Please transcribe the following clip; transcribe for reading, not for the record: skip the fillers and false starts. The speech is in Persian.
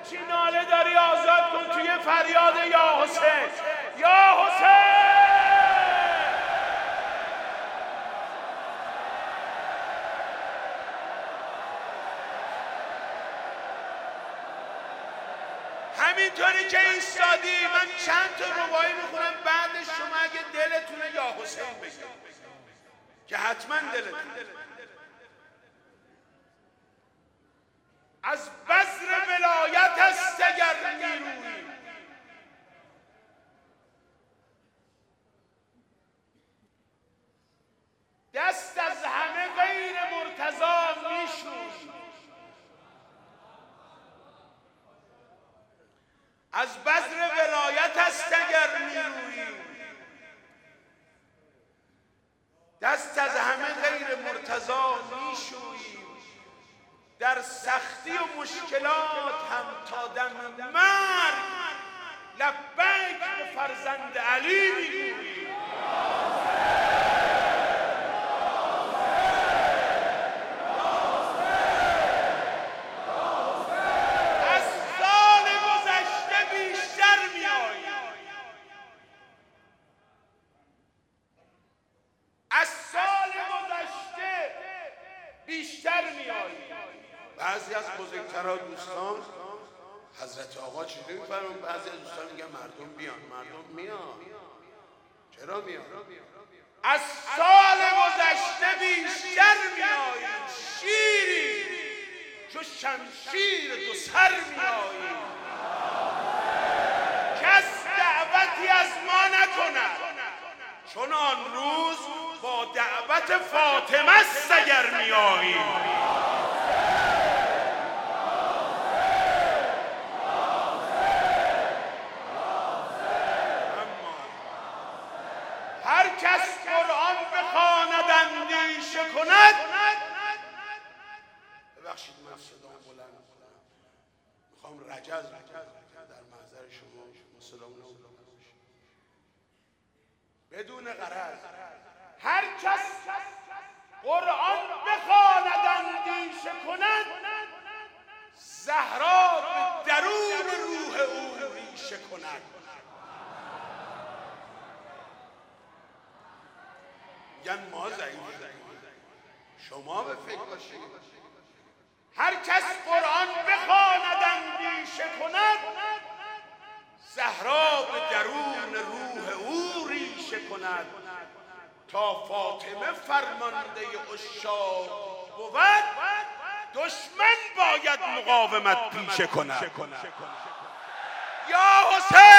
هرچی ناله داری آزاد کن توی فریاد یا حسین، یا حسین. همینطوری که ایستادی من چند تا روایی میخونم، بعدش شما اگه دلتونه یا حسین بگید که حتما دلتونه. از بذر ولایت است اگر نیرویی، دست از همه غیر مرتضی میشوی. از بذر ولایت است اگر نیرویی، دست از همه غیر مرتضی میشویی. در سختی و مشکلات هم تا دم مرگ لبیک به فرزند علی میگویی. از سال گذشته بیشتر میایی، از سال گذشته بیشتر میایی. بعضی از بزرگترها دوستان حضرت آقا چیزی میفرمون، بعضی از دوستان میگن مردم بیان. مردم میان. چرا میان؟ از سال گذشته بیشتر میایی، شیری چو شمشیر دو سر میایی. کس دعوتی از ما نکند چون آن روز با دعوت فاطمه است اگر میایی. هر کس قرآن بخواند اندیشه کند. ببخشید من صدام بلند کنم، میخوام رجز در محضر شما صدام بلند بدون غرض. هر کس قرآن بخواند اندیشه کند، زهرا به درون روح او ریشه کند. میگن ما ضعیف شما به فکر باشید. هر کس قرآن بخواند اندیشه کند، زهرا به درون روح او ریشه کند. تا فاطمه فرمانده عشاق بود، دشمن باید مقاومت پیشه کند. یا حسین